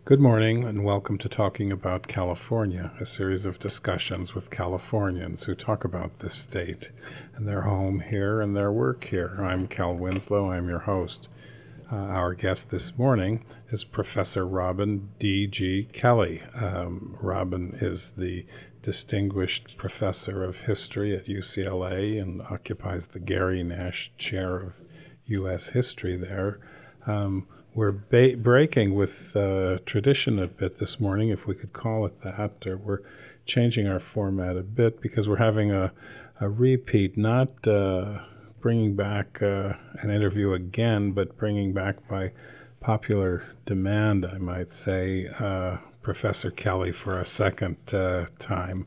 Good morning, and welcome to Talking About California, a series of discussions with Californians who talk about this state and their home here and their work here. I'm Cal Winslow. I'm your host. Our guest this morning is Professor Robin D.G. Kelley. Robin is the Distinguished Professor of History at UCLA and occupies the Gary Nash Chair of U.S. History there. We're breaking with tradition a bit this morning, if we could call it that, or we're changing our format a bit because we're having a repeat, not bringing back an interview again, but bringing back by popular demand, I might say, Professor Kelley for a second time.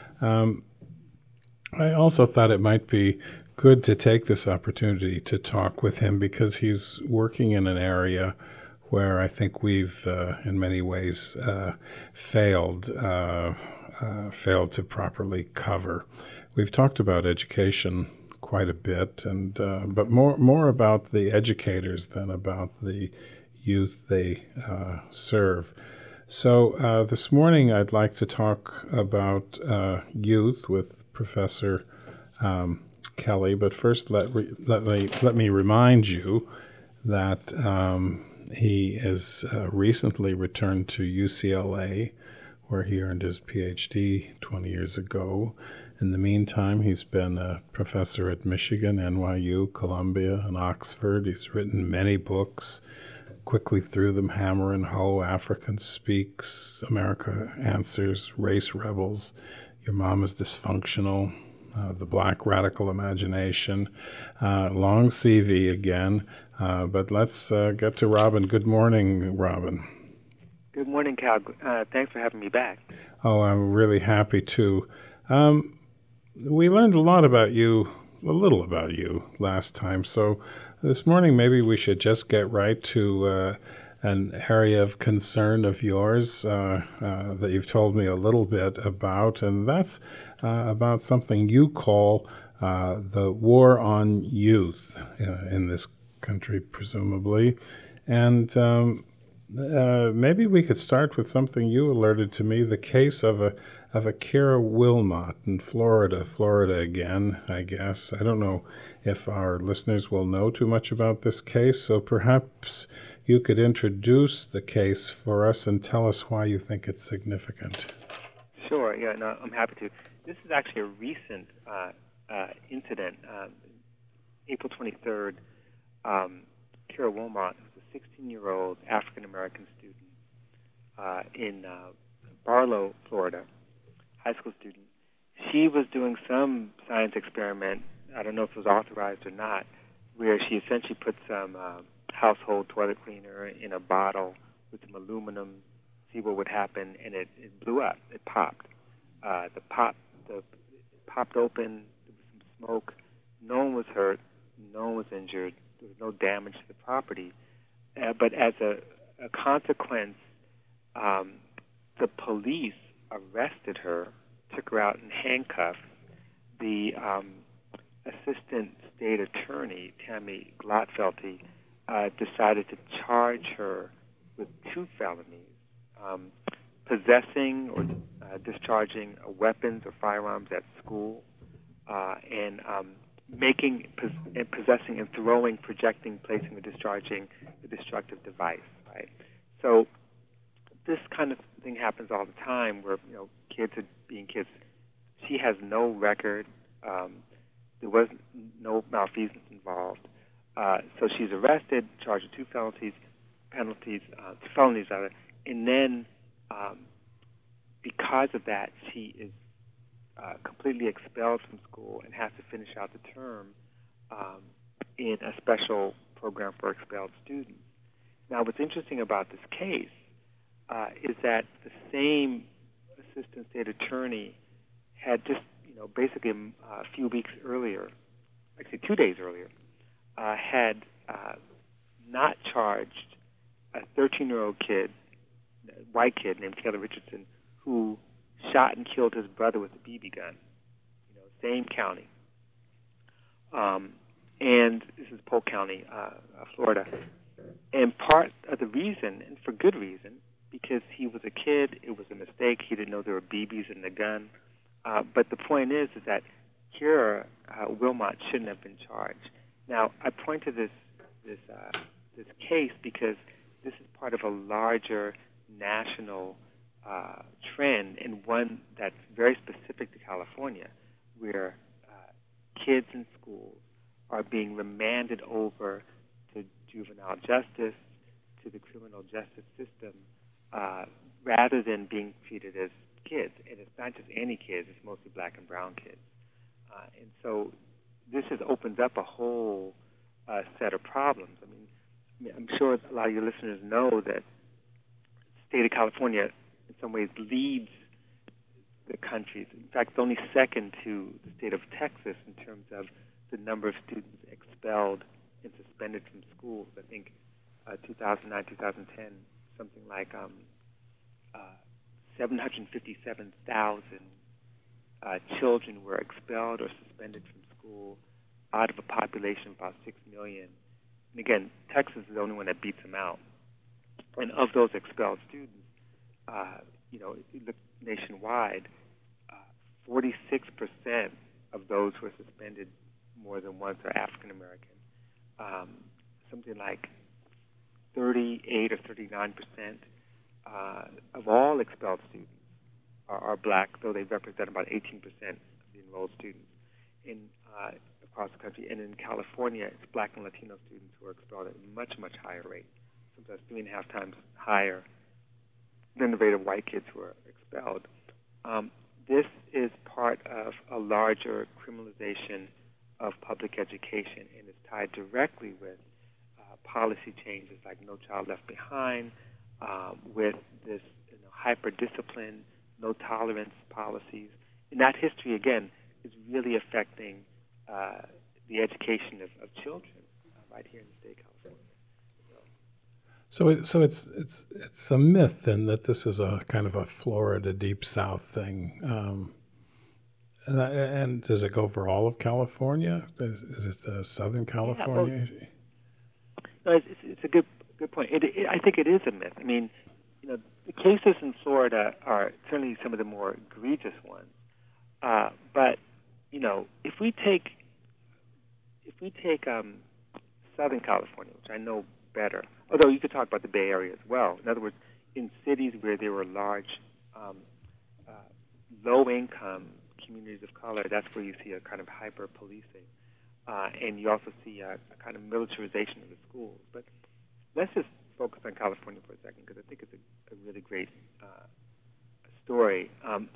I also thought it might be good to take this opportunity to talk with him because he's working in an area where I think we've, in many ways, failed to properly cover. We've talked about education quite a bit, and but more about the educators than about the youth they serve. So this morning I'd like to talk about youth with Professor Kelley, but first let me remind you that he is recently returned to UCLA, where he earned his PhD 20 years ago. In the meantime, he's been a professor at Michigan, NYU, Columbia, and Oxford. He's written many books, quickly through them: Hammer and Hoe, African Speaks, America Answers, Race Rebels, Your Mom is Dysfunctional, The Black Radical Imagination. Long CV again, but let's get to Robin. Good morning, Robin. Good morning, Cal. Thanks for having me back. Oh, I'm really happy to. We learned a little about you last time, so this morning maybe we should just get right to an area of concern of yours that you've told me a little bit about, and that's about something you call the war on youth in this country, presumably. And maybe we could start with something you alerted to me, the case of a Kira Wilmot in Florida again, I guess. I don't know if our listeners will know too much about this case, so perhaps you could introduce the case for us and tell us why you think it's significant. Sure, yeah, no, I'm happy to. This is actually a recent incident. April 23rd, Kira Wilmot was a 16-year-old African-American student in Barlow, Florida, high school student. She was doing some science experiment, I don't know if it was authorized or not, where she essentially put some household toilet cleaner in a bottle with some aluminum, see what would happen, and it blew up. It popped. It popped open. There was some smoke. No one was hurt. No one was injured. There was no damage to the property. But as a consequence, the police arrested her, took her out in handcuffs. The assistant state attorney, Tammy Glotfelty, decided to charge her with 2 felonies, possessing or discharging weapons or firearms at school, and possessing and throwing, projecting, placing, or discharging a destructive device. Right. So this kind of thing happens all the time, where kids are being kids. She has no record. There was no malfeasance involved. So she's arrested, charged with 2 felonies, and then because of that, she is completely expelled from school and has to finish out the term in a special program for expelled students. Now, what's interesting about this case is that the same assistant state attorney had just, basically a few weeks earlier, actually 2 days earlier, had not charged a 13-year-old kid, white kid named Taylor Richardson, who shot and killed his brother with a BB gun. Same county. And this is Polk County, Florida. And part of the reason, and for good reason, because he was a kid. It was a mistake. He didn't know there were BBs in the gun. But the point is that Keira Wilmot shouldn't have been charged. Now, I point to this case because this is part of a larger national trend, and one that's very specific to California, where kids in schools are being remanded over to juvenile justice, to the criminal justice system, rather than being treated as kids. And it's not just any kids, it's mostly black and brown kids. And so this has opened up a whole set of problems. I mean, I'm sure a lot of your listeners know that the state of California in some ways leads the country. In fact, it's only second to the state of Texas in terms of the number of students expelled and suspended from schools. I think 2009, 2010, something like 757,000 children were expelled or suspended from school out of a population of about 6 million. And again, Texas is the only one that beats them out. And of those expelled students, if you look nationwide, 46% of those who are suspended more than once are African American. Something like 38 or 39% of all expelled students are black, though they represent about 18% of the enrolled students across the country. And in California, it's black and Latino students who are expelled at a much, much higher rate, sometimes 3.5 times higher than the rate of white kids who are expelled. This is part of a larger criminalization of public education, and is tied directly with policy changes like No Child Left Behind, with this hyper-discipline, no-tolerance policies. And that history, again, is really affecting the education of children right here in the state of California. So it's a myth then that this is a kind of a Florida Deep South thing, and does it go for all of California? Is it Southern California? Yeah, no, it's a good point. I think it is a myth. I mean, the cases in Florida are certainly some of the more egregious ones. But if we take Southern California, which I know better, although you could talk about the Bay Area as well. In other words, in cities where there were large, low-income communities of color, that's where you see a kind of hyper-policing. And you also see a kind of militarization of the schools. But let's just focus on California for a second, because I think it's a really great story.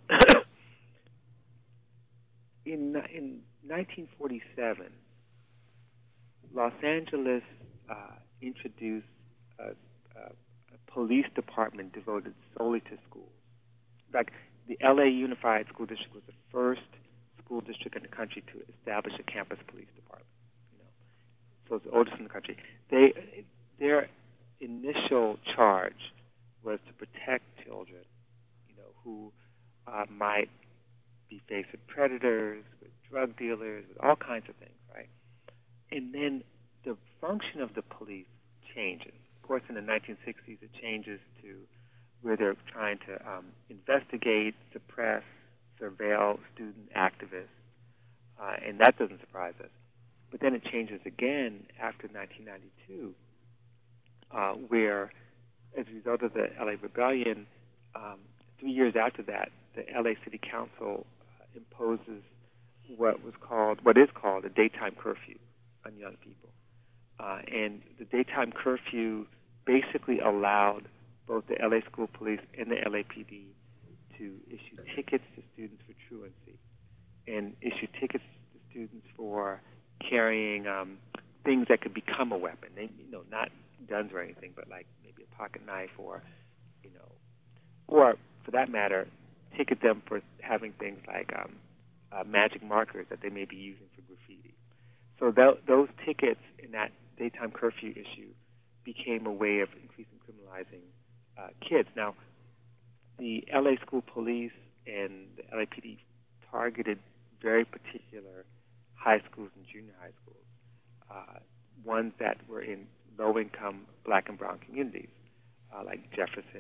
In 1947, Los Angeles introduced a police department devoted solely to schools. In fact, the LA Unified School District was the first school district in the country to establish a campus police department. So it's the oldest in the country. Their initial charge was to protect children, who might be faced with predators, with drug dealers, with all kinds of things, right? And then the function of the police changes. Of course, in the 1960s, it changes to where they're trying to investigate, suppress, surveil student activists, and that doesn't surprise us. But then it changes again after 1992, where, as a result of the LA Rebellion, 3 years after that, the LA City Council imposes what is called a daytime curfew on young people. And the daytime curfew basically allowed both the LA School Police and the LAPD to issue tickets to students for truancy, and issue tickets to students for carrying things that could become a weapon. Not guns or anything, but like maybe a pocket knife, or for that matter, ticket them for having things like magic markers that they may be using for graffiti. So those tickets in that daytime curfew issue became a way of increasing criminalizing kids. Now, the LA School Police and the LAPD targeted very particular high schools and junior high schools, ones that were in low-income black and brown communities, like Jefferson,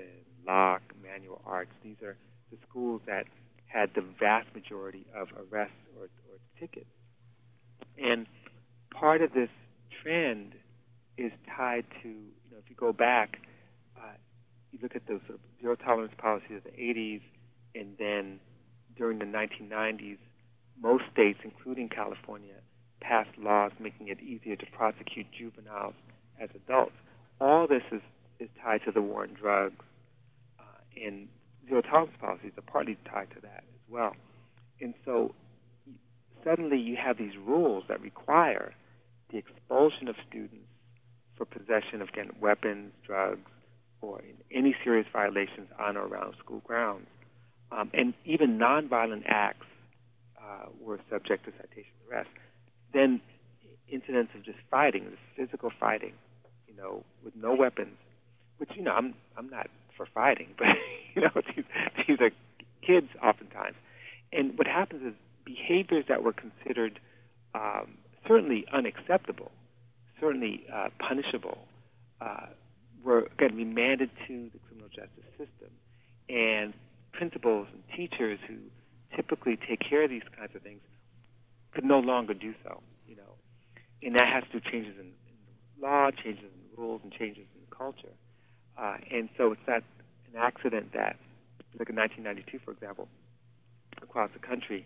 Locke, Manual Arts. These are the schools that had the vast majority of arrests or tickets. And part of this trend is tied to, if you go back, you look at those sort of zero tolerance policies of the 80s, and then during the 1990s, most states, including California, passed laws making it easier to prosecute juveniles as adults. All this is tied to the war on drugs, and zero tolerance policies are partly tied to that as well. And so suddenly you have these rules that require the expulsion of students for possession of, again, weapons, drugs, or any serious violations on or around school grounds. And even nonviolent acts were subject to citation arrest. Then incidents of just fighting, just physical fighting, with no weapons, which, I'm not for fighting, but, these are kids oftentimes. And what happens is behaviors that were considered certainly unacceptable, certainly punishable, were going to be remanded to the criminal justice system. And principals and teachers who typically take care of these kinds of things could no longer do so, And that has to do changes in law, changes in rules, and changes in culture. And so it's not an accident that, like in 1992, for example, across the country,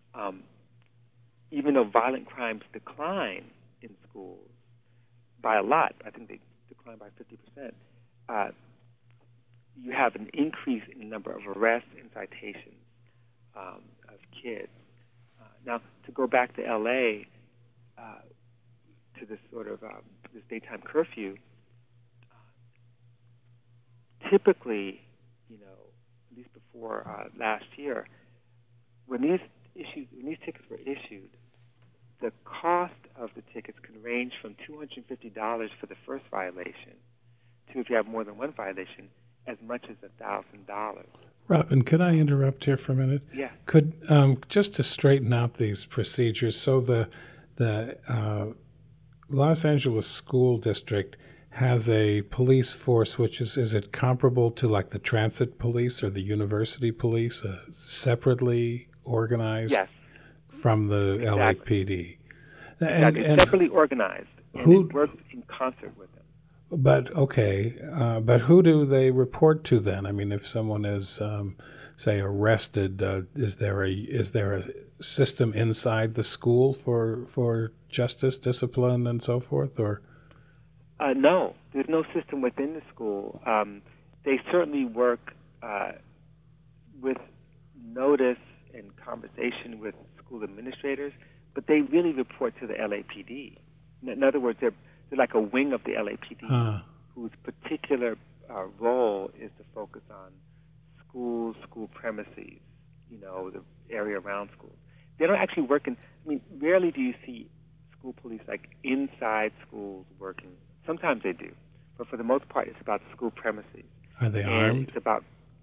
even though violent crimes decline in schools by a lot, I think they decline by 50%, you have an increase in the number of arrests and citations of kids. Now, to go back to L.A., to this sort of this daytime curfew, typically, at least before last year, when these tickets were issued, the cost of the tickets can range from $250 for the first violation to, if you have more than one violation, as much as $1,000. Robin, could I interrupt here for a minute? Yeah. Could just to straighten out these procedures, so the Los Angeles School District has a police force, which is it comparable to like the transit police or the university police, separately organized from the LAPD? It's separately organized, and it works in concert with them. But but who do they report to then? I mean, if someone is, say, arrested, is there a system inside the school for justice, discipline, and so forth, or? No, there's no system within the school. They certainly work with notice and conversation with school administrators, but they really report to the LAPD. In other words, they're like a wing of the LAPD whose particular role is to focus on schools, school premises, the area around schools. They don't actually work rarely do you see school police like inside schools working. Sometimes they do, but for the most part, it's about school premises. Are they armed? It's about,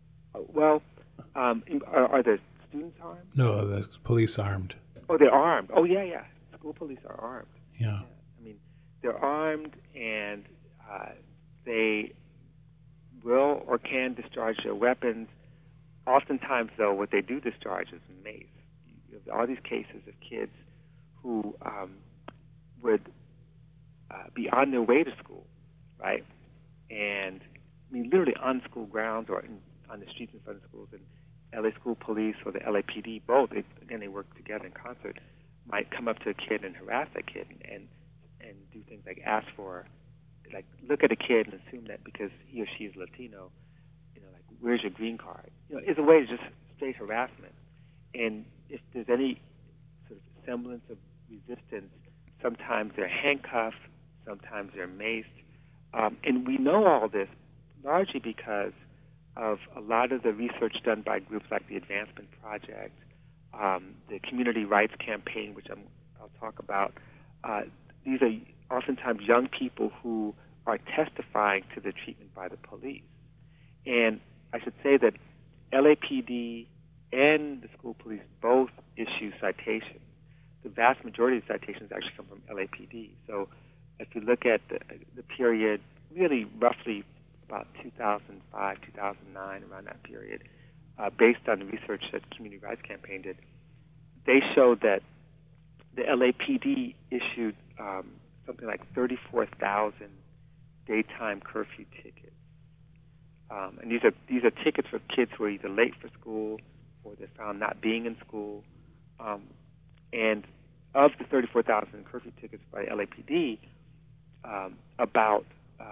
are the students armed? No, the police armed. Oh, they're armed. Oh, yeah. School police are armed. Yeah. They're armed, and they will or can discharge their weapons. Oftentimes, though, what they do discharge is mace. You have all these cases of kids who would be on their way to school, right? And literally on school grounds or on the streets in front of schools. And LA School Police or the LAPD, both, they work together in concert, might come up to a kid and harass that kid and do things like ask for, like, look at a kid and assume that because he or she is Latino, like, where's your green card? It's a way to just straight harassment. And if there's any sort of semblance of resistance, sometimes they're handcuffed, sometimes they're maced. And we know all this largely because of a lot of the research done by groups like the Advancement Project, the Community Rights Campaign, which I'll talk about. These are oftentimes young people who are testifying to the treatment by the police. And I should say that LAPD and the school police both issue citations. The vast majority of citations actually come from LAPD. So if you look at the period, really roughly about 2005, 2009, around that period, based on the research that Community Rights Campaign did. They showed that the LAPD issued something like 34,000 daytime curfew tickets. And these are tickets for kids who are either late for school or they're found not being in school. And of the 34,000 curfew tickets by LAPD, about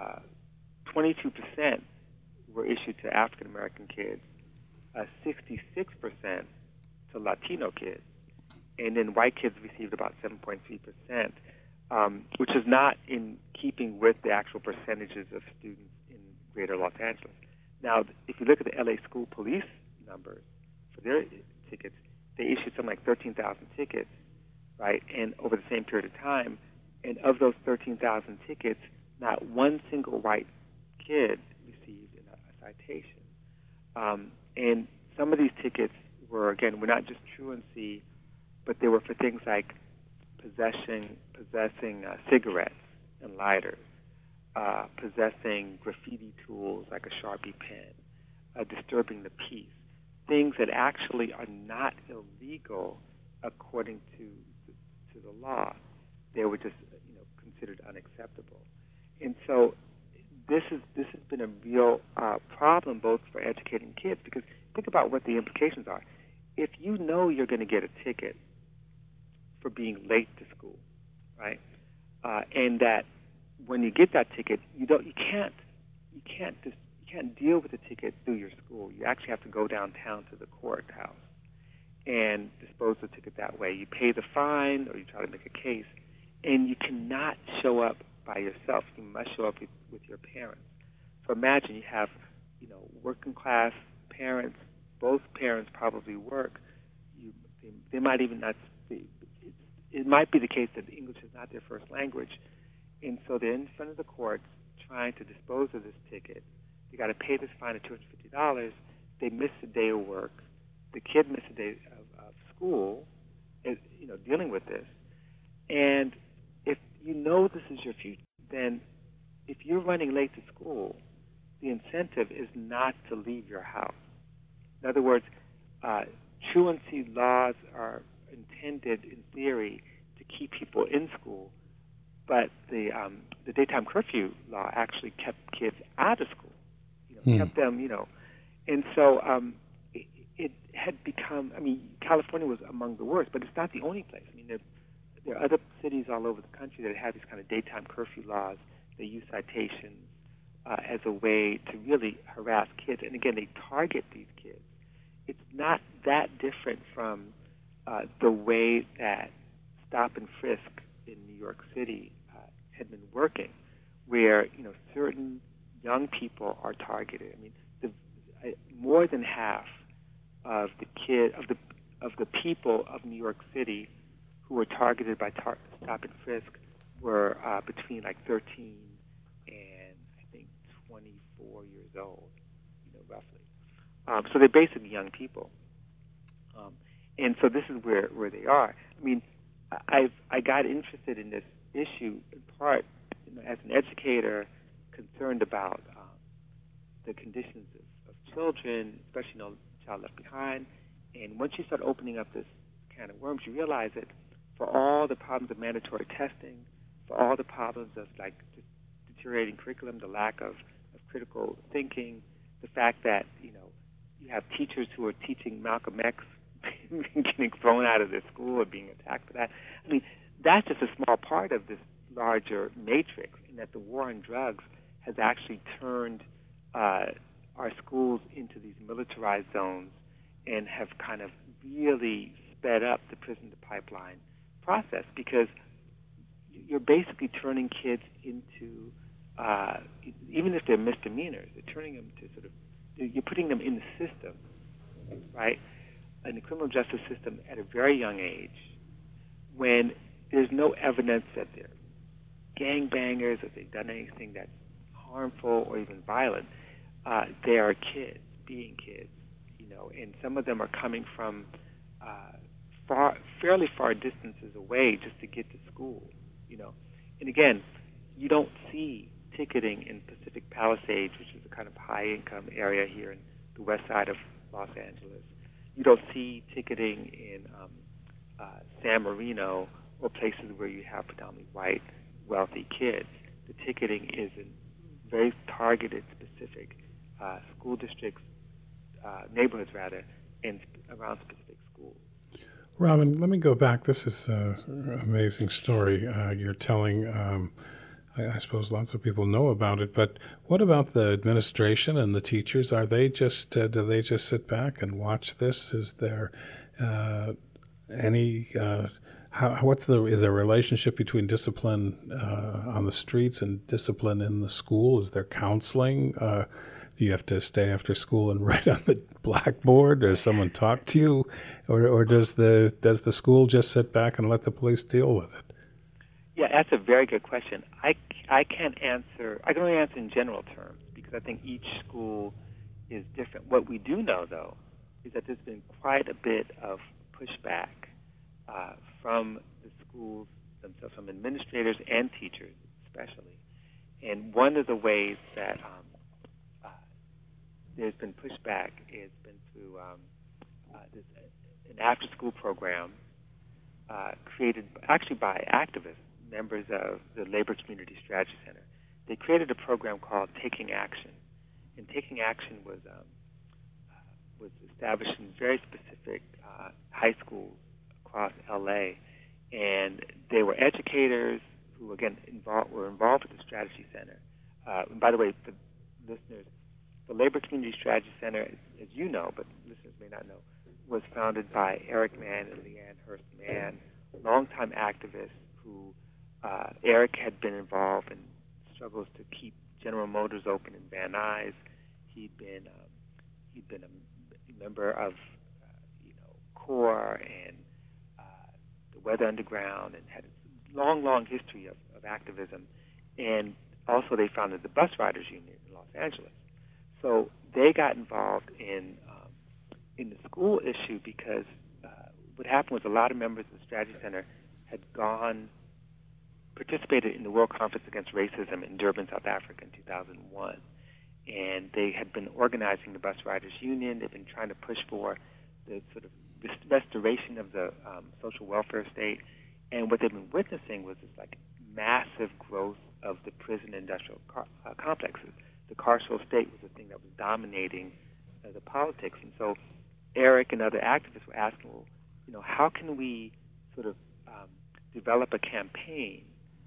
22% were issued to African American kids, 66% to Latino kids, and then white kids received about 7.3%, which is not in keeping with the actual percentages of students in Greater Los Angeles. Now, if you look at the LA School Police numbers for their tickets, they issued something like 13,000 tickets, right? And over the same period of time, and of those 13,000 tickets, not one single white kid received a citation. And some of these tickets were not just truancy, but they were for things like possessing cigarettes and lighters, possessing graffiti tools like a Sharpie pen, disturbing the peace, things that actually are not illegal according to the law. They were just considered unacceptable. And so this has been a real problem both for educating kids, because think about what the implications are. If you know you're going to get a ticket for being late to school, right, and that when you get that ticket, you can't deal with the ticket through your school. You actually have to go downtown to the courthouse and dispose of the ticket that way. You pay the fine, or you try to make a case, and you cannot show up by yourself. You must show up with your parents. So imagine you have, working class parents. Both parents probably work. They might even not speak. It might be the case that English is not their first language, and so they're in front of the courts trying to dispose of this ticket. They got to pay this fine of $250. They miss a day of work. The kid missed a day of school, dealing with this. And if you know this is your future, then if you're running late to school, the incentive is not to leave your house. In other words, truancy laws are intended, in theory, to keep people in school, but the daytime curfew law actually kept kids out of school, kept them, and so it had become. California was among the worst, but it's not the only place. There are other cities all over the country that have these kind of daytime curfew laws. They use citations as a way to really harass kids, and again, they target these kids. It's not that different from the way that stop and frisk in New York City had been working, where certain young people are targeted. More than half of the people of New York City who were targeted by stop and frisk were between 13 and I think 24 years old, roughly. So they're basically young people. And so this is where they are. I got interested in this issue in part as an educator concerned about the conditions of children, especially child left behind. And once you start opening up this can of worms, you realize that for all the problems of mandatory testing, for all the problems of just deteriorating curriculum, the lack of critical thinking, the fact that you have teachers who are teaching Malcolm X getting thrown out of their school or being attacked for that. That's just a small part of this larger matrix, in that the war on drugs has actually turned our schools into these militarized zones and have kind of really sped up the prison to pipeline process, because you're basically turning kids into, even if they're misdemeanors, you're turning them to you're putting them in the system, right, in the criminal justice system at a very young age, when there's no evidence that they're gangbangers, that they've done anything that's harmful or even violent. They are kids, being kids, and some of them are coming from fairly far distances away just to get to school, And again, you don't see ticketing in Pacific Palisades, which is a kind of high-income area here in the west side of Los Angeles. You don't see ticketing in San Marino or places where you have predominantly white, wealthy kids. The ticketing is in very targeted, specific school districts, neighborhoods rather, and around specific schools. Robin, let me go back. This is an amazing story you're telling. I suppose lots of people know about it, but what about the administration and the teachers? Are they just do they just sit back and watch this? Is there any is there a relationship between discipline on the streets and discipline in the school? Is there counseling? Do you have to stay after school and write on the blackboard? Does someone talk to you, or does the school just sit back and let the police deal with it? Yeah, that's a very good question. I can't answer. I can only answer in general terms because I think each school is different. What we do know, though, is that there's been quite a bit of pushback from the schools themselves, from administrators and teachers especially. And one of the ways that there's been pushback has been through an after-school program created actually by activists, members of the Labor Community Strategy Center. They created a program called Taking Action, and Taking Action was established in very specific high schools across LA, and they were educators who again were involved with the Strategy Center. And by the way, for listeners, the Labor Community Strategy Center, as you know, but listeners may not know, was founded by Eric Mann and Leanne Hurst Mann, longtime activists who Eric had been involved in struggles to keep General Motors open in Van Nuys. He'd been a member of CORE and the Weather Underground, and had a long history of activism. And also they founded the Bus Riders Union in Los Angeles. So they got involved in the school issue because what happened was a lot of members of the Strategy Center had participated in the World Conference Against Racism in Durban, South Africa in 2001. And they had been organizing the Bus Riders Union. They've been trying to push for the sort of restoration of the social welfare state. And what they've been witnessing was this like massive growth of the prison industrial complexes. The carceral state was the thing that was dominating the politics. And so Eric and other activists were asking, well, how can we sort of develop a campaign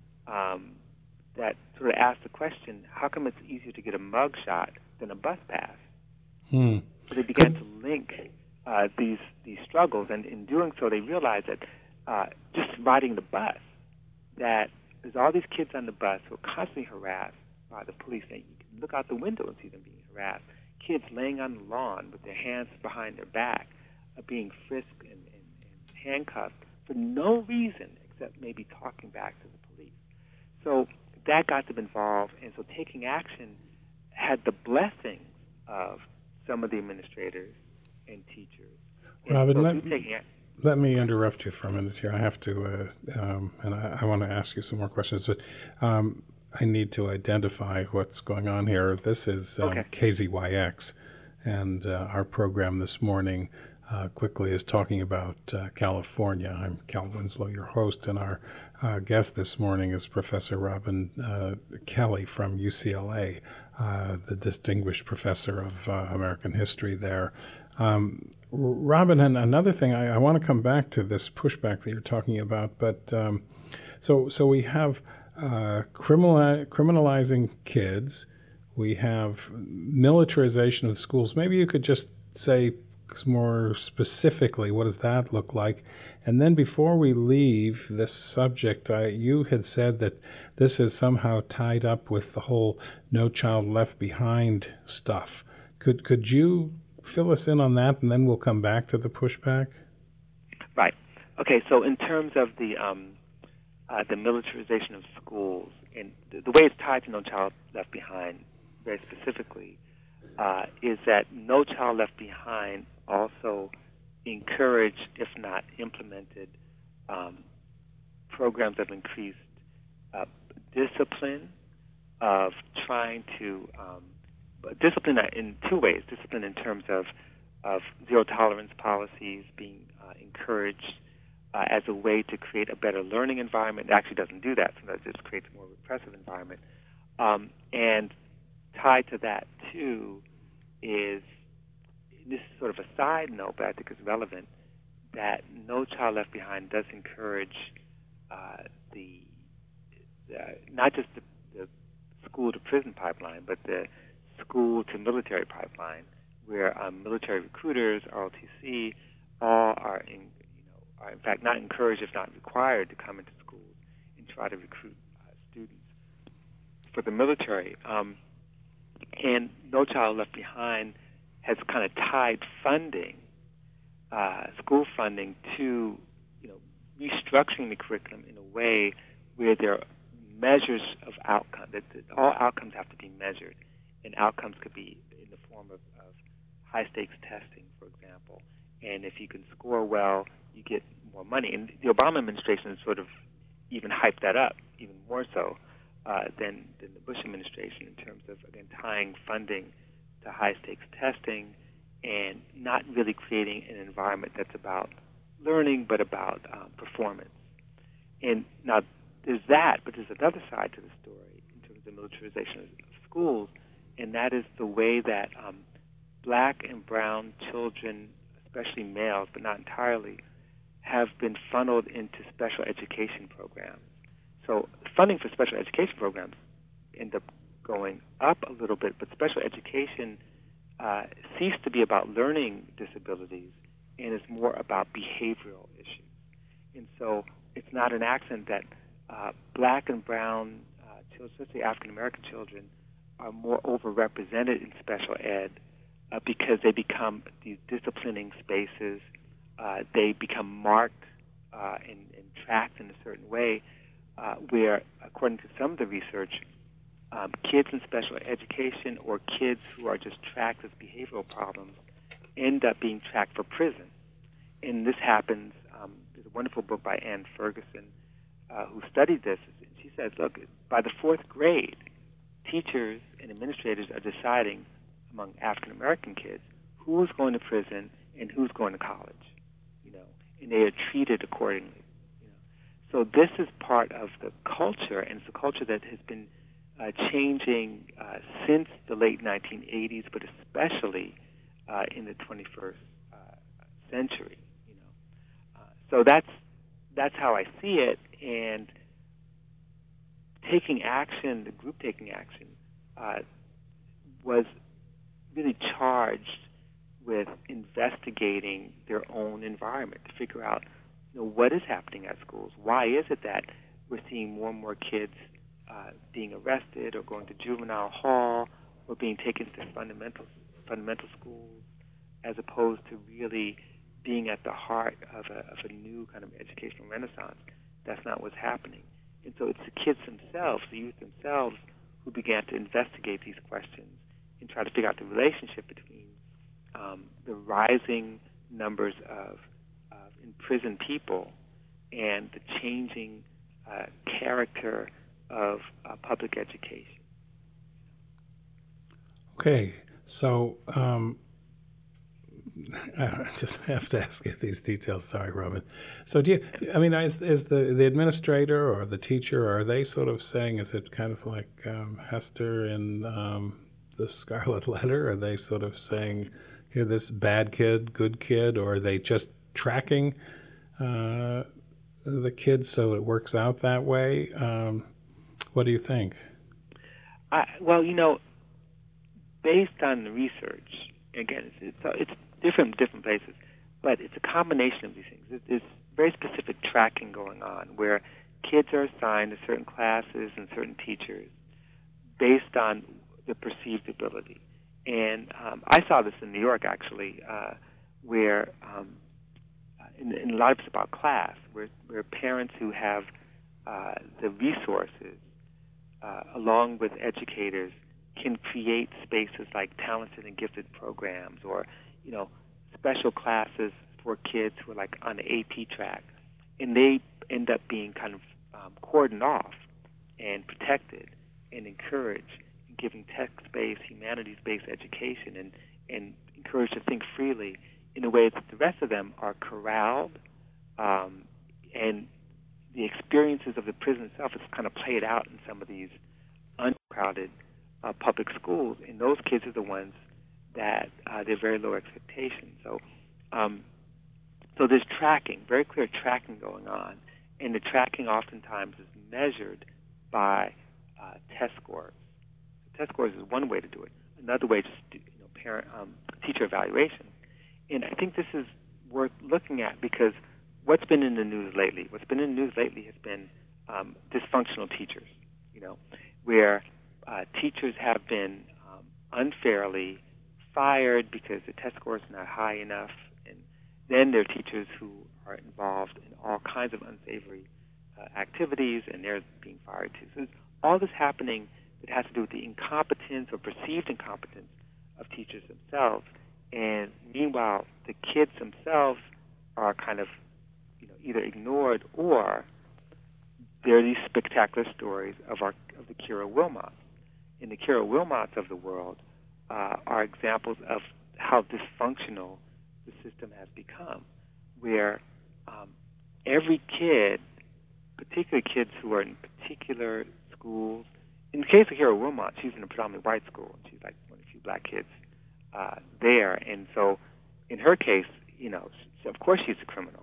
that sort of asks the question, how come it's easier to get a mug shot than a bus pass? So they began to link these struggles, and in doing so, they realized that just riding the bus, that there's all these kids on the bus who are constantly harassed by the police. And you can look out the window and see them being harassed. Kids laying on the lawn with their hands behind their back, being frisked and handcuffed for no reason except maybe talking back to the police. So that got them involved, and so Taking Action had the blessings of some of the administrators and teachers. Robin, let me interrupt you for a minute here. I have to, and I want to ask you some more questions, but I need to identify what's going on here. This is KZYX, and our program this morning quickly is talking about California. I'm Cal Winslow, your host, and our guest this morning is Professor Robin Kelley from UCLA, the distinguished professor of American history there. Robin, and another thing, I want to come back to this pushback that you're talking about, but so we have criminalizing kids, we have militarization of schools. Maybe you could just say more specifically, what does that look like? And then before we leave this subject, you had said that this is somehow tied up with the whole No Child Left Behind stuff. Could you fill us in on that, and then we'll come back to the pushback? Right. Okay, so in terms of the militarization of schools, and the way it's tied to No Child Left Behind very specifically, is that No Child Left Behind also encouraged, if not implemented, programs of increased discipline of trying to discipline in two ways. Discipline in terms of zero tolerance policies being encouraged as a way to create a better learning environment. It actually doesn't do that. Sometimes it just creates a more repressive environment. And tied to that, too, is, this is sort of a side note, but I think it's relevant, that No Child Left Behind does encourage not just the school-to-prison pipeline, but the school-to-military pipeline, where military recruiters, ROTC, all are in fact not encouraged, if not required, to come into schools and try to recruit students for the military. And No Child Left Behind has kind of tied funding, school funding, to restructuring the curriculum in a way where there are measures of outcome, that all outcomes have to be measured, and outcomes could be in the form of high-stakes testing, for example. And if you can score well, you get more money. And the Obama administration sort of even hyped that up, even more so than the Bush administration, in terms of, again, tying funding to high-stakes testing and not really creating an environment that's about learning but about performance. And now there's that, but there's another side to the story in terms of militarization of schools, and that is the way that black and brown children, especially males, but not entirely, have been funneled into special education programs. So funding for special education programs end up going up a little bit, but special education ceased to be about learning disabilities and is more about behavioral issues. And so it's not an accident that black and brown children, especially African American children, are more overrepresented in special ed because they become these disciplining spaces. They become marked and tracked in a certain way where, according to some of the research, kids in special education or kids who are just tracked as behavioral problems end up being tracked for prison. And this happens, there's a wonderful book by Ann Ferguson who studied this. She says, look, by the fourth grade, teachers and administrators are deciding among African American kids who's going to prison and who's going to college, and they are treated accordingly. So this is part of the culture, and it's a culture that has been changing since the late 1980s, but especially in the 21st century. So that's how I see it, and taking action, the group taking action, was really charged with investigating their own environment to figure out, what is happening at schools. Why is it that we're seeing more and more kids being arrested or going to juvenile hall or being taken to fundamental schools, as opposed to really being at the heart of a new kind of educational renaissance? That's not what's happening. And so it's the kids themselves, the youth themselves, who began to investigate these questions and try to figure out the relationship between the rising numbers of imprisoned people and the changing character of public education. Okay, so I just have to ask you these details. Sorry, Robin. So is the administrator or the teacher, are they sort of saying, is it kind of like Hester in the Scarlet Letter? Are they sort of saying, here, this bad kid, good kid, or are they just tracking the kids so it works out that way? What do you think? Well, based on the research, again, it's different in different places, but it's a combination of these things. There's very specific tracking going on where kids are assigned to certain classes and certain teachers based on the perceived ability. And I saw this in New York, actually, where in a lot of it's about class, where parents who have the resources, along with educators, can create spaces like talented and gifted programs, or special classes for kids who are like on the AP track, and they end up being kind of cordoned off and protected, and encourage, giving text-based, humanities-based education and encouraged to think freely in a way that the rest of them are corralled, and the experiences of the prison itself is kind of played out in some of these uncrowded public schools, and those kids are the ones that they have very low expectations. So there's tracking, very clear tracking going on, and the tracking oftentimes is measured by test scores. Test scores is one way to do it. Another way is teacher evaluation. And I think this is worth looking at because what's been in the news lately? What's been in the news lately has been dysfunctional teachers, where teachers have been unfairly fired because the test score is not high enough, and then there are teachers who are involved in all kinds of unsavory activities, and they're being fired too. So there's all this happening that has to do with the incompetence or perceived incompetence of teachers themselves, and meanwhile the kids themselves are kind of either ignored, or there are these spectacular stories of the Kira Wilmots. And the Kira Wilmots of the world are examples of how dysfunctional the system has become, where every kid, particularly kids who are in particular schools, in the case of Kira Wilmot, she's in a predominantly white school, and she's like one of the few black kids there, and so in her case, of course she's a criminal,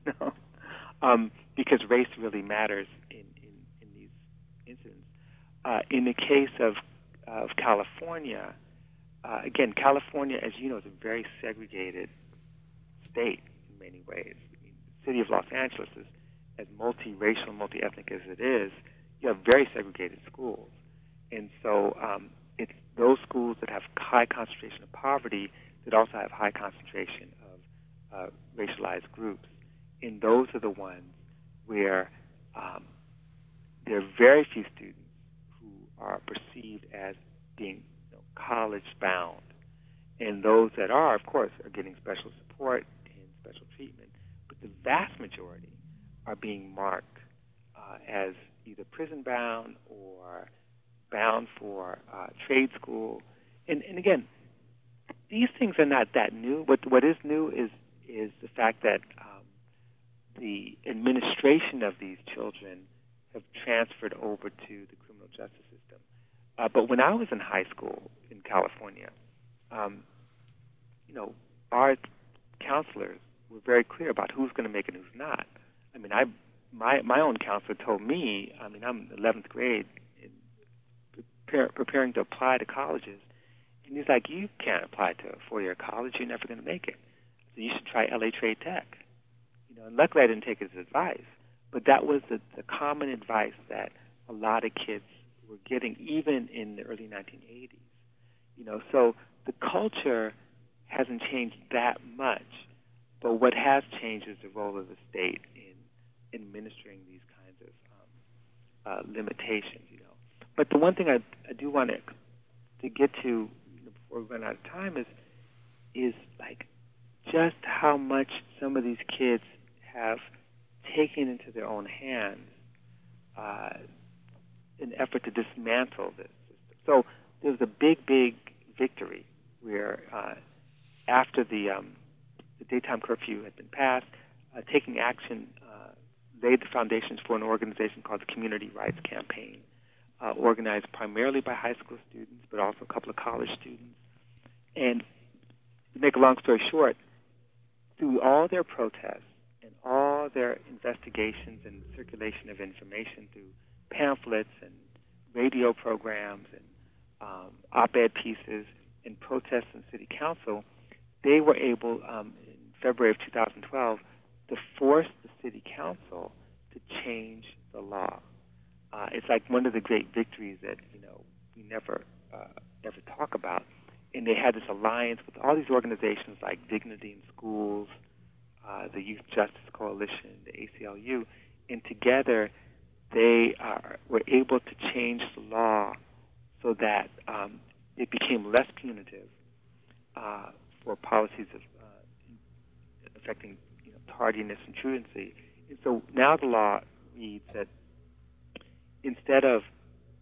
because race really matters in these incidents. In the case of California, again, California, as you know, is a very segregated state in many ways. I mean, the city of Los Angeles is as multiracial, multi-ethnic as it is. You have very segregated schools, and so it's those schools that have high concentration of poverty that also have high concentration of racialized groups. And those are the ones where there are very few students who are perceived as being college-bound. And those that are, of course, are getting special support and special treatment. But the vast majority are being marked as either prison-bound or bound for trade school. And again, these things are not that new. What is new is the fact that the administration of these children have transferred over to the criminal justice system. But when I was in high school in California, our counselors were very clear about who's going to make it and who's not. I mean, my own counselor told me, I'm in 11th grade, preparing to apply to colleges, and he's like, you can't apply to a four-year college, you're never going to make it. So you should try LA Trade Tech. And luckily I didn't take his advice, but that was the common advice that a lot of kids were getting, even in the early 1980s. So the culture hasn't changed that much, but what has changed is the role of the state in administering these kinds of limitations. But the one thing I do want to get to before we run out of time is like just how much some of these kids have taken into their own hands an effort to dismantle this system. So there was a big victory where after the daytime curfew had been passed, taking action laid the foundations for an organization called the Community Rights Campaign, organized primarily by high school students, but also a couple of college students. And to make a long story short, through all their protests and all their investigations and circulation of information through pamphlets and radio programs and op-ed pieces and protests in city council, they were able, in February of 2012, to force the city council to change the law. It's like one of the great victories that we never talk about. And they had this alliance with all these organizations like Dignity in Schools, the Youth Justice Coalition, the ACLU, and together they were able to change the law so that it became less punitive for policies of affecting tardiness and truancy. And so now the law reads that instead of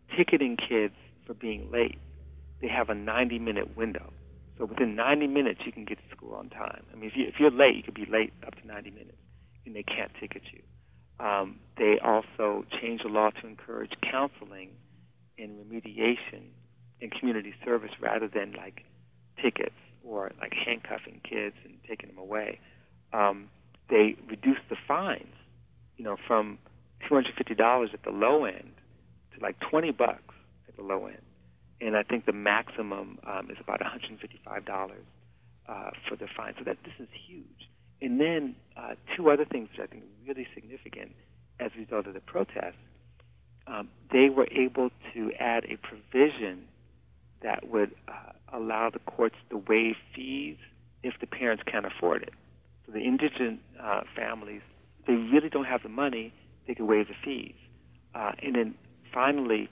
ticketing kids for being late, they have a 90-minute window. So within 90 minutes, you can get to school on time. I mean, if you're late, you could be late up to 90 minutes, and they can't ticket you. They also changed the law to encourage counseling and remediation and community service rather than like tickets or like handcuffing kids and taking them away. They reduced the fines, from $250 at the low end to like $20 at the low end. And I think the maximum is about $155 for the fine. So this is huge. And then two other things which I think are really significant as a result of the protests. They were able to add a provision that would allow the courts to waive fees if the parents can't afford it. So the indigent families, if they really don't have the money, they could waive the fees. And then finally,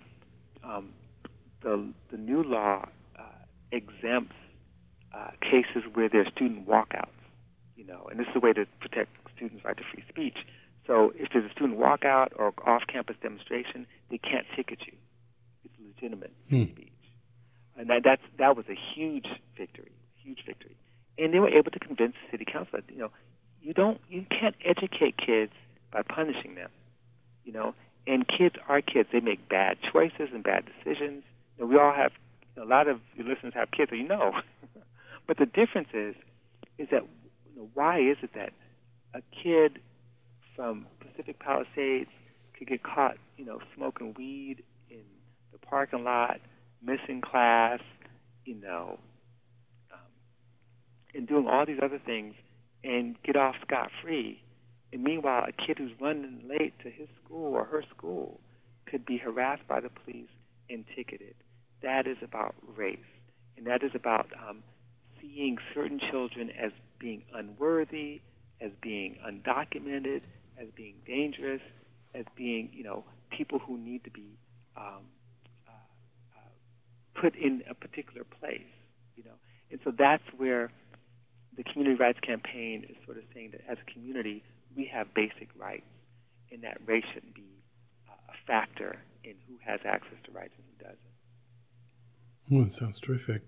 the new law exempts cases where there are student walkouts, and this is a way to protect students' right to free speech. So if there's a student walkout or off-campus demonstration, they can't ticket you. It's legitimate speech. And that was a huge victory. And they were able to convince the city council that, you can't educate kids by punishing them, And kids are kids. They make bad choices and bad decisions. We all have, a lot of your listeners have kids, But the difference is that, why is it that a kid from Pacific Palisades could get caught, smoking weed in the parking lot, missing class, and doing all these other things and get off scot-free. And meanwhile, a kid who's running late to his school or her school could be harassed by the police and ticketed. That is about race. And that is about seeing certain children as being unworthy, as being undocumented, as being dangerous, as being, people who need to be put in a particular place, And so that's where the Community Rights Campaign is sort of saying that as a community, we have basic rights, and that race shouldn't be a factor in who has access to rights and who doesn't. Well, that sounds terrific.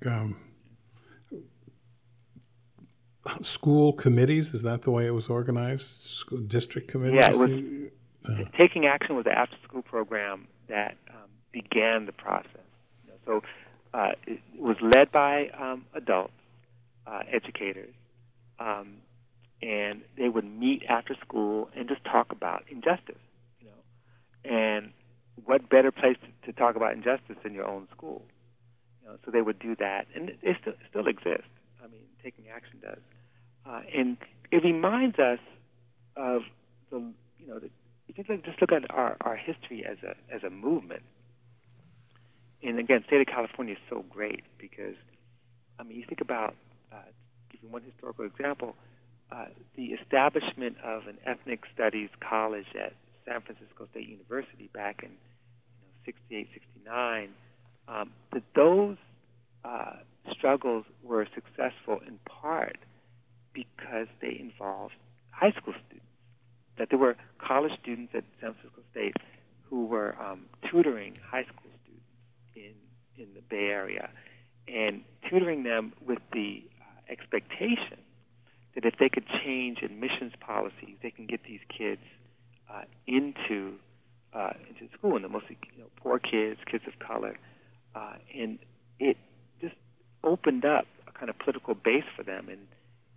School committees, is that the way it was organized? School district committees? Yeah, it was, Taking Action was the after-school program that began the process. So it was led by adults, educators, and they would meet after school and just talk about injustice, And what better place to talk about injustice than your own school? So they would do that, and it still exists. I mean, Taking Action does, and it reminds us of if you just look at our history as a movement. And again, the state of California is so great because, you think about, giving one historical example, the establishment of an ethnic studies college at San Francisco State University back in 68, 69, that those struggles were successful in part because they involved high school students, that there were college students at San Francisco State who were tutoring high school students in the Bay Area and tutoring them with the expectation that if they could change admissions policies, they can get these kids into school, and the mostly poor kids of color, and it just opened up a kind of political base for them, and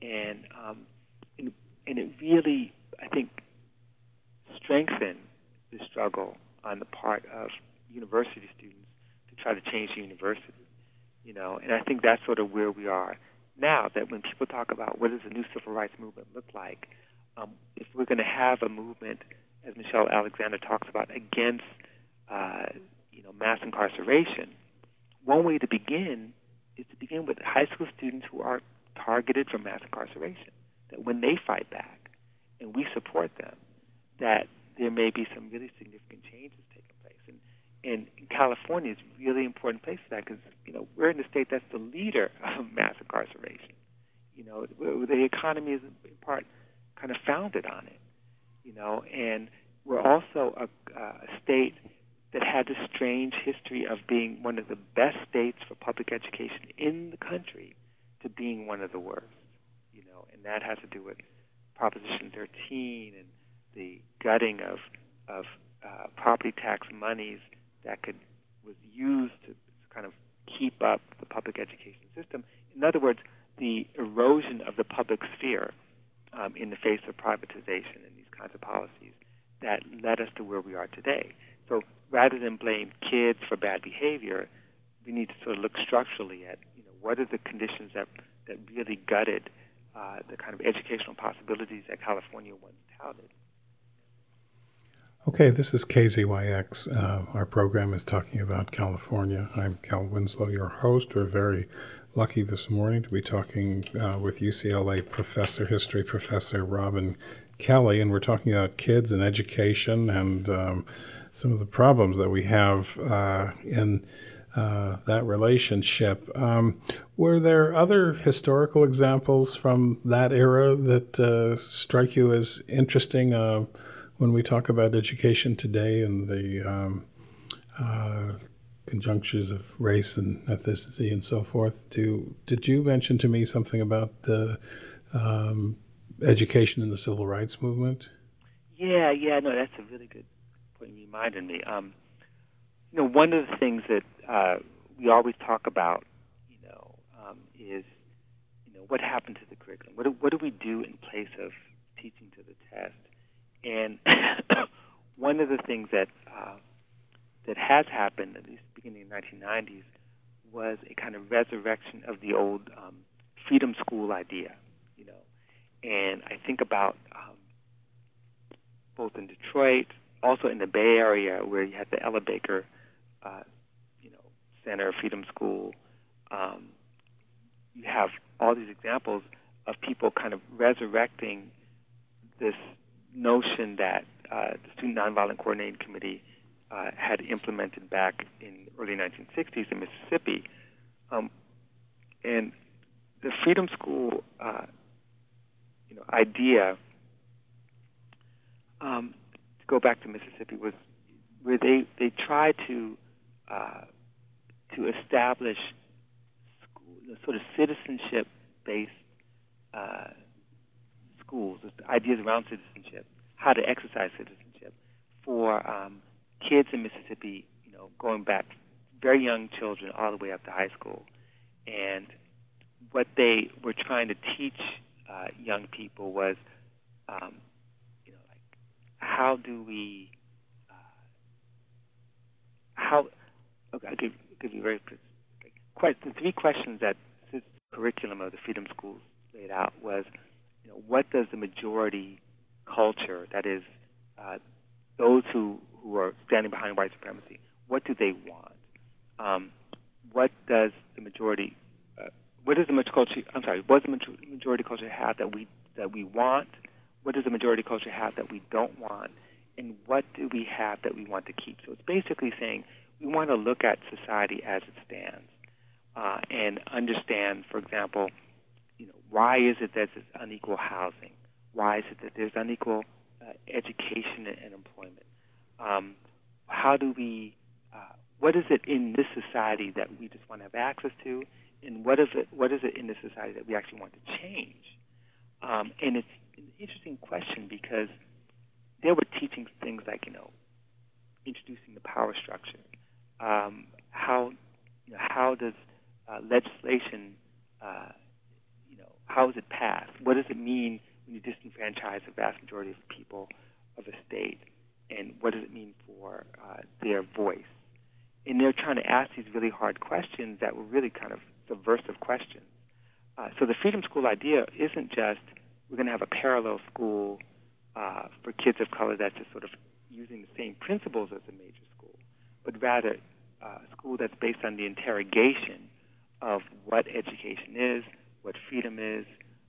it really, I think, strengthened the struggle on the part of university students to try to change the university, and I think that's sort of where we are now, that when people talk about what does the new civil rights movement look like, if we're going to have a movement, as Michelle Alexander talks about, against mass incarceration, one way to begin is to begin with high school students who are targeted for mass incarceration, that when they fight back and we support them, that there may be some really significant changes taking place. And California is a really important place for that because, we're in a state that's the leader of mass incarceration. The economy is in part kind of founded on it, and we're also a state that had this strange history of being one of the best states for public education in the country to being one of the worst, and that has to do with Proposition 13 and the gutting of property tax monies that was used to kind of keep up the public education system. In other words, the erosion of the public sphere in the face of privatization and these kinds of policies that led us to where we are today. So rather than blame kids for bad behavior, we need to sort of look structurally at what are the conditions that really gutted the kind of educational possibilities that California once touted. Okay, this is KZYX. Our program is talking about California. I'm Cal Winslow, your host. We're very lucky this morning to be talking with UCLA history professor Robin Kelley, and we're talking about kids and education and some of the problems that we have in that relationship. Were there other historical examples from that era that strike you as interesting when we talk about education today and the conjunctures of race and ethnicity and so forth? Did you mention to me something about education in the civil rights movement? Yeah, no, that's a really good point you reminded me. One of the things that we always talk about, is, what happened to the curriculum? What do we do in place of teaching to the test? And one of the things that has happened, at least beginning in the 1990s, was a kind of resurrection of the old freedom school idea, And I think about both in Detroit, also in the Bay Area, where you had the Ella Baker, Center, Freedom School. You have all these examples of people kind of resurrecting this notion that the Student Nonviolent Coordinating Committee had implemented back in the early 1960s in Mississippi. And the Freedom School idea, to go back to Mississippi, was where they tried to establish sort of citizenship-based schools, ideas around citizenship, how to exercise citizenship for kids in Mississippi, going back, very young children all the way up to high school. And what they were trying to teach young people was, how do we, I'll give you very the three questions that the curriculum of the Freedom Schools laid out was, what does the majority culture, that is, those who are standing behind white supremacy, what do they want? What does the majority culture have that we want? What does the majority culture have that we don't want? And what do we have that we want to keep? So it's basically saying we want to look at society as it stands and understand, for example, why is it that there's unequal housing? Why is it that there's unequal education and employment? How do we? What is it in this society that we just want to have access to, and what is it in this society that we actually want to change? And it's an interesting question because they were teaching things like introducing the power structure. How does legislation how is it passed? What does it mean when you disenfranchise the vast majority of people of a state? And what does it mean for their voice? And they're trying to ask these really hard questions that were really kind of subversive questions. So the Freedom School idea isn't just we're going to have a parallel school for kids of color that's just sort of using the same principles as a major school, but rather a school that's based on the interrogation of what education is, what freedom is,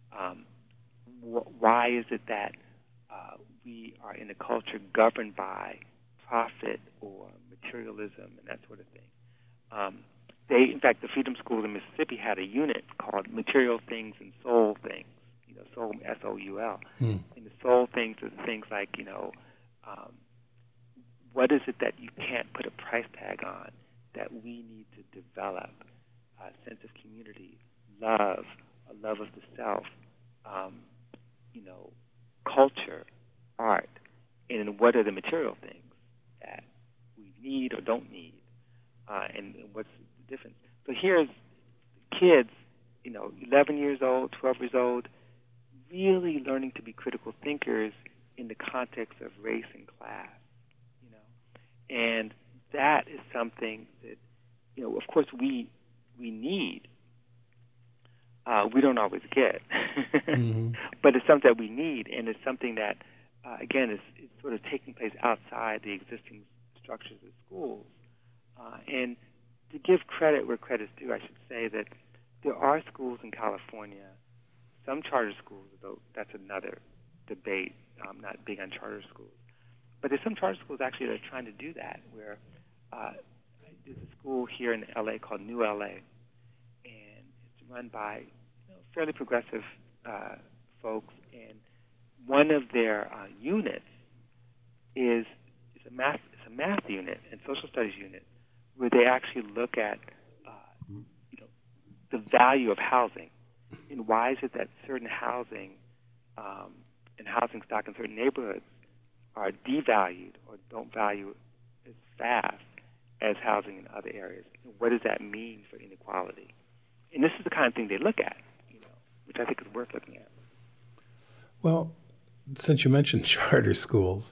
why is it that we are in a culture governed by profit or materialism and that sort of thing. In fact, the Freedom School in Mississippi had a unit called Material Things and Soul Things, soul, S-O-U-L. And the soul things are things like, what is it that you can't put a price tag on that we need to develop? A sense of community, love, a love of the self, culture, art, and what are the material things that we need or don't need, and what's the difference? So here's kids, 11 years old, 12 years old, really learning to be critical thinkers in the context of race and class, and that is something that, of course, we need. We don't always get, Mm-hmm. but it's something that we need, and it's something that, again, is sort of taking place outside the existing structures of schools. And to give credit where credit's due, I should say that there are schools in California, some charter schools, though that's another debate. I'm not big on charter schools. But there's some charter schools actually that are trying to do that, where there's a school here in L.A. called New L.A., and it's run by fairly progressive folks, and one of their units is a math unit and social studies unit, where they actually look at the value of housing, and why is it that certain housing and housing stock in certain neighborhoods are devalued or don't value as fast as housing in other areas. And what does that mean for inequality? And this is the kind of thing they look at, which I think is worth looking at. Well, since you mentioned charter schools,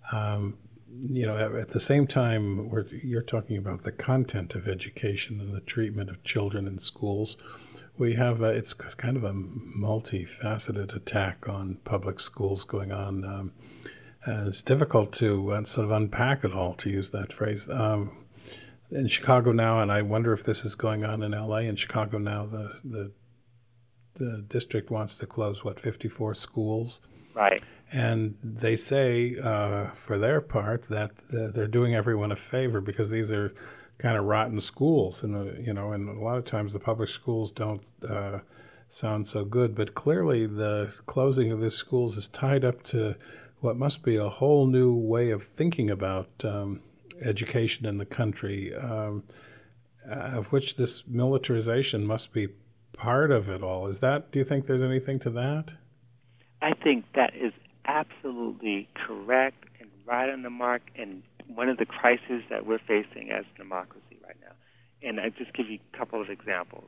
at the same time, you're talking about the content of education and the treatment of children in schools. We have it's kind of a multifaceted attack on public schools going on. It's difficult to sort of unpack it all, to use that phrase. In Chicago now, and I wonder if this is going on in L.A. In Chicago now, the district wants to close 54 schools. Right. And they say, for their part, that they're doing everyone a favor because these are kind of rotten schools, and and a lot of times the public schools don't sound so good. But clearly, the closing of these schools is tied up to what must be a whole new way of thinking about education in the country, of which this militarization must be part of it all. Do you think there's anything to that? I think that is absolutely correct and right on the mark, and one of the crises that we're facing as democracy right now. And I just give you a couple of examples.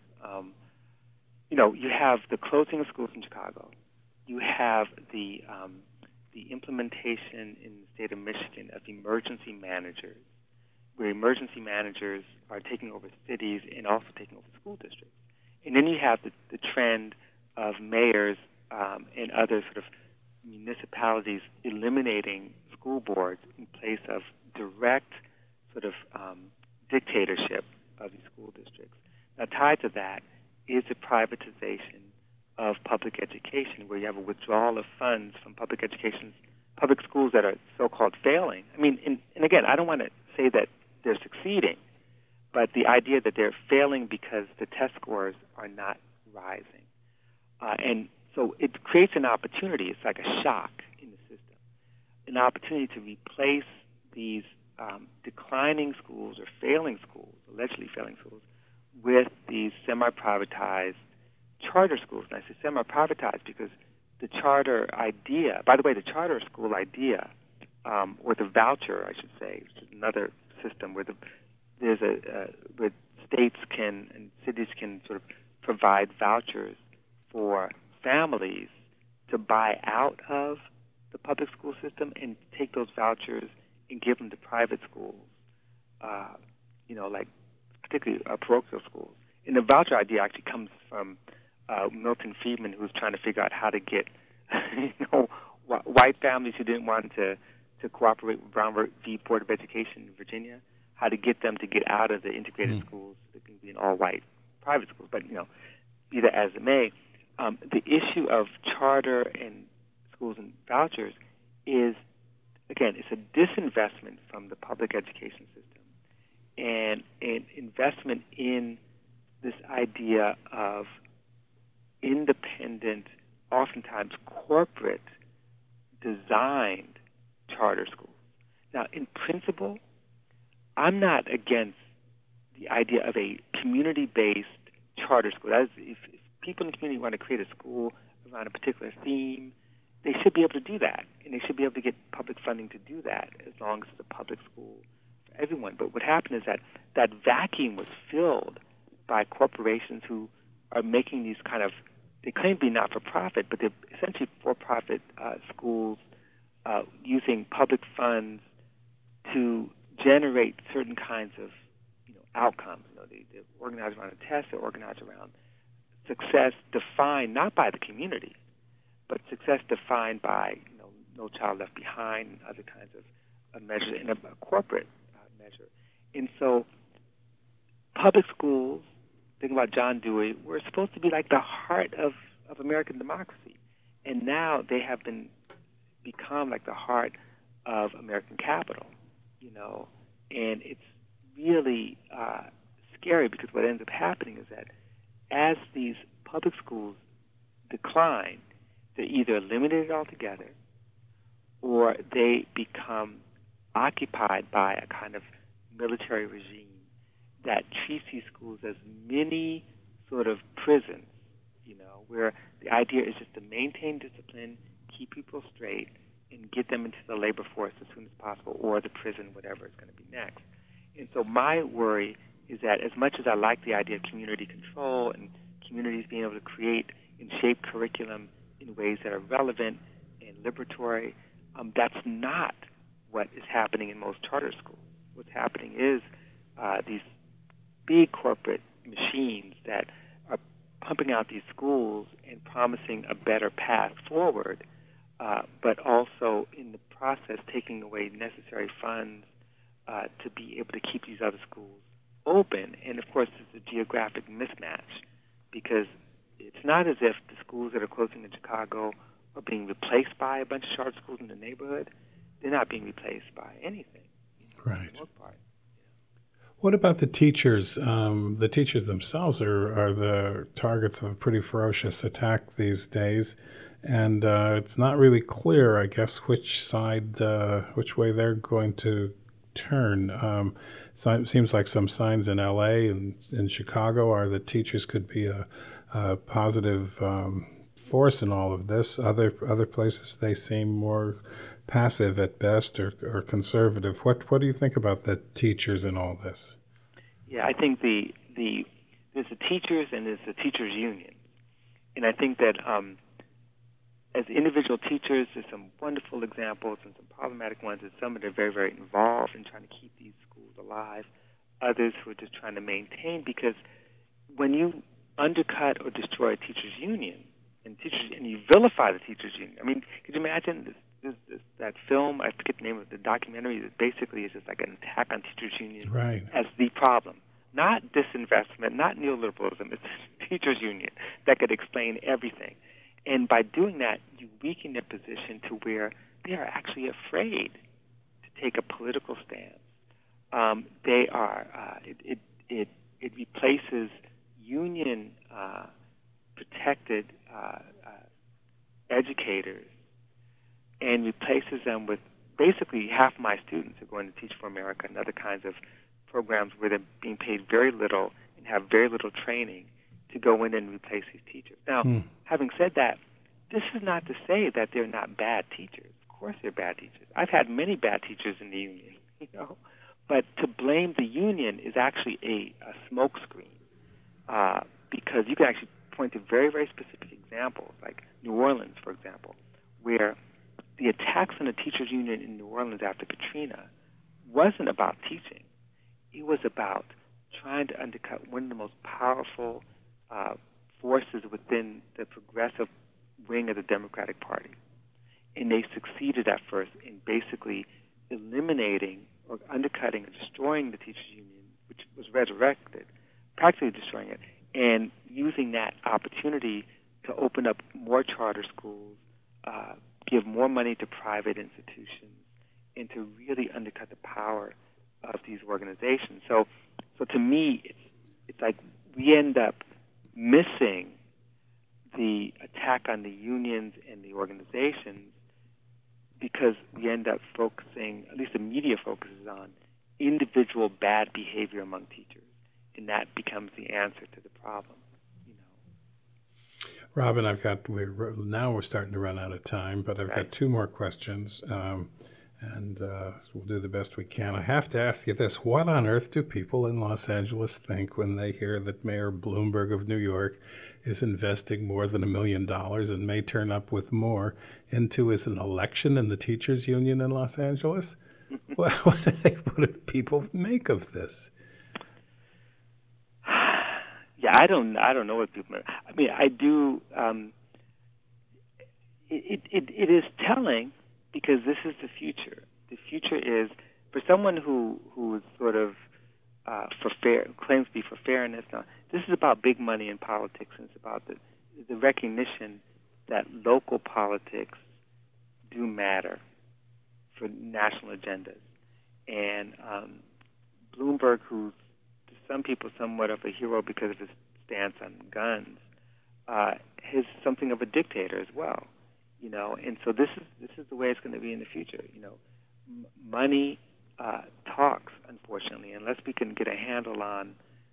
You have the closing of schools in Chicago. You have the implementation in the state of Michigan of emergency managers, where emergency managers are taking over cities and also taking over school districts. And then you have the trend of mayors and other sort of municipalities eliminating school boards in place of direct sort of dictatorship of these school districts. Now, tied to that is the privatization of public education, where you have a withdrawal of funds from public schools that are so-called failing. I mean, and again, I don't want to say that they're succeeding, but the idea that they're failing because the test scores are not rising. And so it creates an opportunity. It's like a shock in the system, an opportunity to replace these declining schools or failing schools, allegedly failing schools, with these semi-privatized charter schools. And I say semi-privatized because the charter idea, by the way, the charter school idea, or the voucher, I should say, which is another system where where states and cities can sort of provide vouchers for families to buy out of the public school system and take those vouchers and give them to private schools, like particularly parochial schools. And the voucher idea actually comes from Milton Friedman, who's trying to figure out how to get white families who didn't want to cooperate with Brown v. Board of Education in Virginia, how to get them to get out of the integrated schools that can be in all-white private schools. But, be that as it may, the issue of charter and schools and vouchers is, again, it's a disinvestment from the public education system and an investment in this idea of independent, oftentimes corporate designed charter schools. Now, in principle, principle, I'm not against the idea of a community-based charter school. That is, if people in the community want to create a school around a particular theme, they should be able to do that, and they should be able to get public funding to do that as long as it's a public school for everyone. But what happened is that vacuum was filled by corporations who are making these kind of, they claim to be not-for-profit, but they're essentially for-profit schools using public funds to generate certain kinds of outcomes. They're organized around a test, they're organized around success defined not by the community, but success defined by No Child Left Behind and other kinds of measures in a corporate measure. And so public schools, think about John Dewey, were supposed to be like the heart of American democracy. And now they have become like the heart of American capital, and it's really scary because what ends up happening is that as these public schools decline, they're either eliminated altogether or they become occupied by a kind of military regime that treats these schools as mini sort of prisons, where the idea is just to maintain discipline, keep people straight, and get them into the labor force as soon as possible, or the prison, whatever is going to be next. And so my worry is that as much as I like the idea of community control and communities being able to create and shape curriculum in ways that are relevant and liberatory, that's not what is happening in most charter schools. What's happening is these big corporate machines that are pumping out these schools and promising a better path forward, but also in the process taking away necessary funds to be able to keep these other schools open. And, of course, it's a geographic mismatch because it's not as if the schools that are closing in Chicago are being replaced by a bunch of charter schools in the neighborhood. They're not being replaced by anything, right, for the most part. What about the teachers? The teachers themselves are the targets of a pretty ferocious attack these days, and it's not really clear, I guess, which way they're going to turn. Seems like some signs in L.A. and in Chicago are that teachers could be a positive force in all of this. Other places they seem more passive at best or conservative. What do you think about the teachers in all this? Yeah, I think there's the teachers and there's the teachers union, and I think that as individual teachers, there's some wonderful examples and some problematic ones. There's some that are very, very involved in trying to keep these schools alive. Others who are just trying to maintain, because when you undercut or destroy a teachers union and you vilify the teachers union, I mean, could you imagine that film? I forget the name of the documentary. That basically is just like an attack on teachers union as the problem, not disinvestment, not neoliberalism. It's teachers union that could explain everything. And by doing that, you weaken their position to where they are actually afraid to take a political stance. They are. It replaces union protected educators and replaces them with basically half my students are going to Teach for America and other kinds of programs where they're being paid very little and have very little training to go in and replace these teachers. Now, having said that, this is not to say that they're not bad teachers. Of course they're bad teachers. I've had many bad teachers in the union, But to blame the union is actually a smokescreen because you can actually point to very, very specific examples, like New Orleans, for example, where the attacks on the teachers union in New Orleans after Katrina wasn't about teaching. It was about trying to undercut one of the most powerful forces within the progressive wing of the Democratic Party. And they succeeded at first in basically eliminating or undercutting or destroying the teachers union, which was resurrected, practically destroying it, and using that opportunity to open up more charter schools, give more money to private institutions, and to really undercut the power of these organizations. So to me, it's like we end up missing the attack on the unions and the organizations because we end up focusing, at least the media focuses on, individual bad behavior among teachers, and that becomes the answer to the problem. Robin, we're starting to run out of time, but I've got two more questions, and we'll do the best we can. I have to ask you this: what on earth do people in Los Angeles think when they hear that Mayor Bloomberg of New York is investing more than $1 million and may turn up with more into an election in the teachers union in Los Angeles? What do people make of this? Yeah, I don't know what people. I mean, I do. It is telling because this is the future. The future is for someone who is sort of claims to be for fairness. Now, this is about big money in politics, and it's about the recognition that local politics do matter for national agendas. And Bloomberg, who's to some people somewhat of a hero because of his stance on guns, is something of a dictator as well, And so this is the way it's going to be in the future. Money talks, unfortunately, unless we can get a handle on,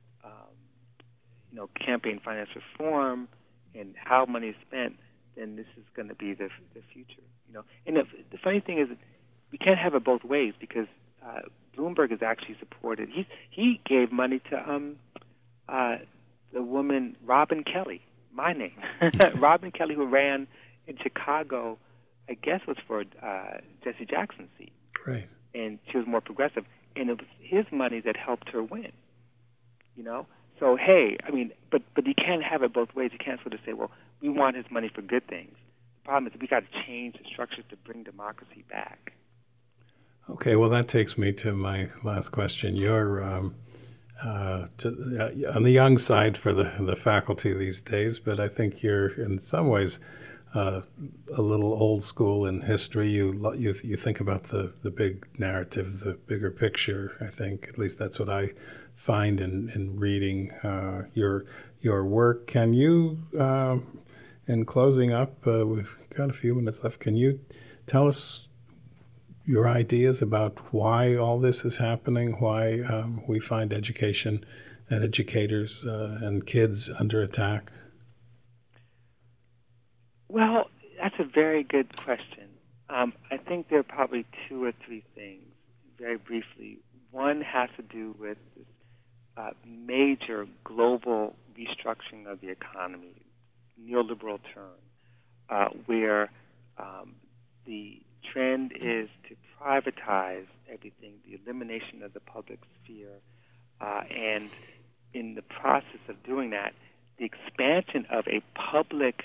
campaign finance reform and how money is spent. Then this is going to be the future. And the funny thing is, that we can't have it both ways because Bloomberg is actually supported. He gave money to the woman Robin Kelly, my name, Robin Kelly, who ran in Chicago. I guess was for Jesse Jackson's seat, right? And she was more progressive, and it was his money that helped her win. So hey, I mean, but you can't have it both ways. You can't sort of say, well, we want his money for good things. The problem is we got to change the structure to bring democracy back. Okay, well, that takes me to my last question. You're on the young side for the faculty these days, but I think you're in some ways a little old school in history. You think about the big narrative, the bigger picture. I think at least that's what I find in reading your work. Can you, in closing up, we've got a few minutes left. Can you tell us your ideas about why all this is happening, why we find education and educators and kids under attack? Well, that's a very good question. I think there are probably two or three things, very briefly. One has to do with this major global restructuring of the economy, neoliberal turn, where the trend is to privatize everything, the elimination of the public sphere, and in the process of doing that, the expansion of a public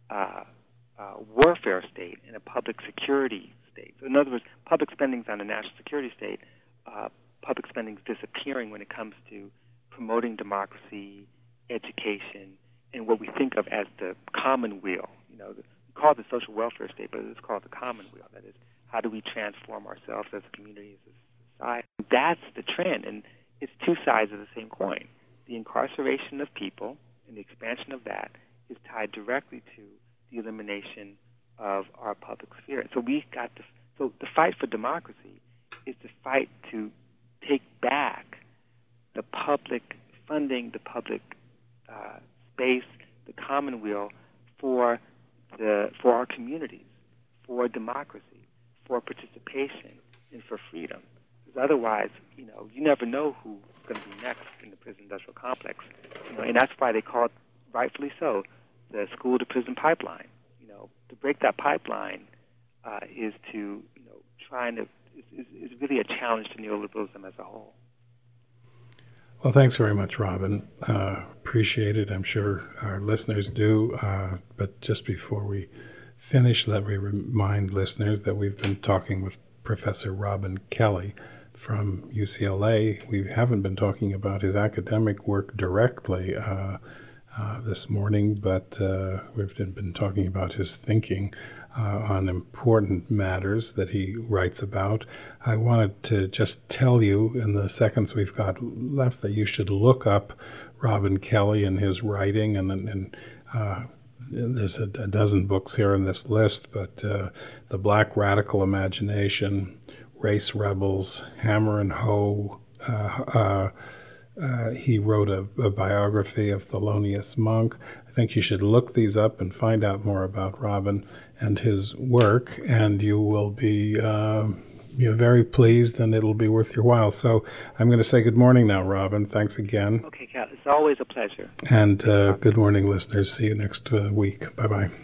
warfare state and a public security state. So in other words, public spending is on a national security state. Public spending is disappearing when it comes to promoting democracy, education, and what we think of as the commonweal. We call it the social welfare state, but it's called the commonweal. That is, how do we transform ourselves as a community, as a society? That's the trend, and it's two sides of the same coin. The incarceration of people and the expansion of that is tied directly to the elimination of our public sphere. So so the fight for democracy is the fight to take back the public funding, the public space, the commonweal for our communities, for democracy, for participation, and for freedom. Because otherwise, you never know who's going to be next in the prison industrial complex. And that's why they call it, rightfully so, the school to prison pipeline. To break that pipeline is to is really a challenge to neoliberalism as a whole. Well, thanks very much, Robin. Appreciate it. I'm sure our listeners do. But just before we finish, let me remind listeners that we've been talking with Professor Robin Kelly from UCLA. We haven't been talking about his academic work directly this morning, but we've been talking about his thinking on important matters that he writes about. I wanted to just tell you in the seconds we've got left that you should look up Robin Kelly and his writing and there's a dozen books here in this list, but The Black Radical Imagination, Race Rebels, Hammer and Hoe. He wrote a biography of Thelonious Monk. I think you should look these up and find out more about Robin and his work, and you will be you're very pleased, and it'll be worth your while. So I'm going to say good morning now, Robin. Thanks again. Okay, Cal. It's always a pleasure. And good morning, listeners. See you next week. Bye-bye.